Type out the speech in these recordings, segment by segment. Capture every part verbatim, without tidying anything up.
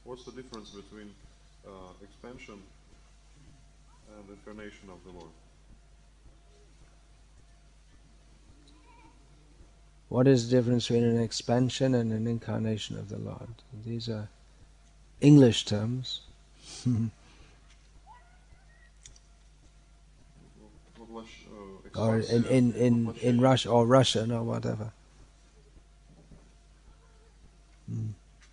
What's the difference between uh, expansion and incarnation of the Lord? What is the difference between an expansion and an incarnation of the Lord? These are English terms. Or in, in, in, in Russia or Russian or whatever. Mm.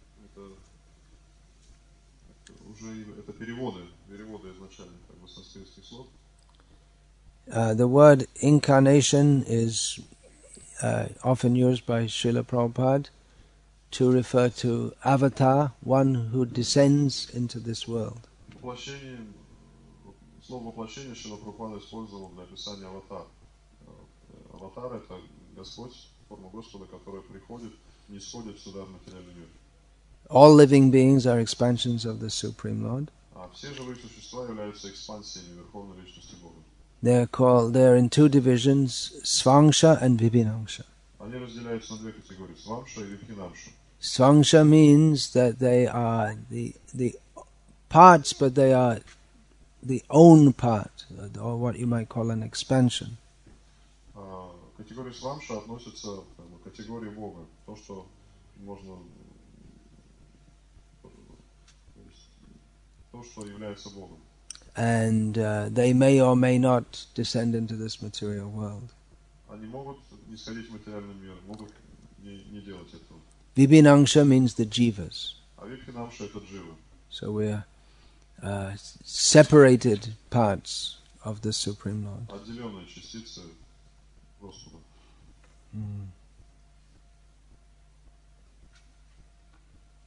Uh, the word incarnation is uh, often used by Srila Prabhupada to refer to avatar, one who descends into this world. Слово воплощение Шрила Прабхупада использовал для описания аватар. Аватар — это Господь, форма Господа, которая приходит, не сходит сюда в материальный мир. All living beings are expansions of the Supreme Lord. А все живые существа являются экспансиями Верховной Личности Бога. They are called. They are in two divisions: Svangsha and Vibhinangsha. Они разделяются на две категории: Свамша и Вибхинамша. Svangsha means that they are the the parts, but they are the own part, or what you might call an expansion. Категория Свамша относится к категории Бога, то, что можно, то, что является Богом. And uh, they may or may not descend into this material world. Они могут не сходить в материальный мир, могут не, не делать этого. Vibhinangsha means the jivas. А Вибхинамша — это дживы. So we're uh, separated parts of the Supreme Lord. Отделенные частицы Господа. Mm.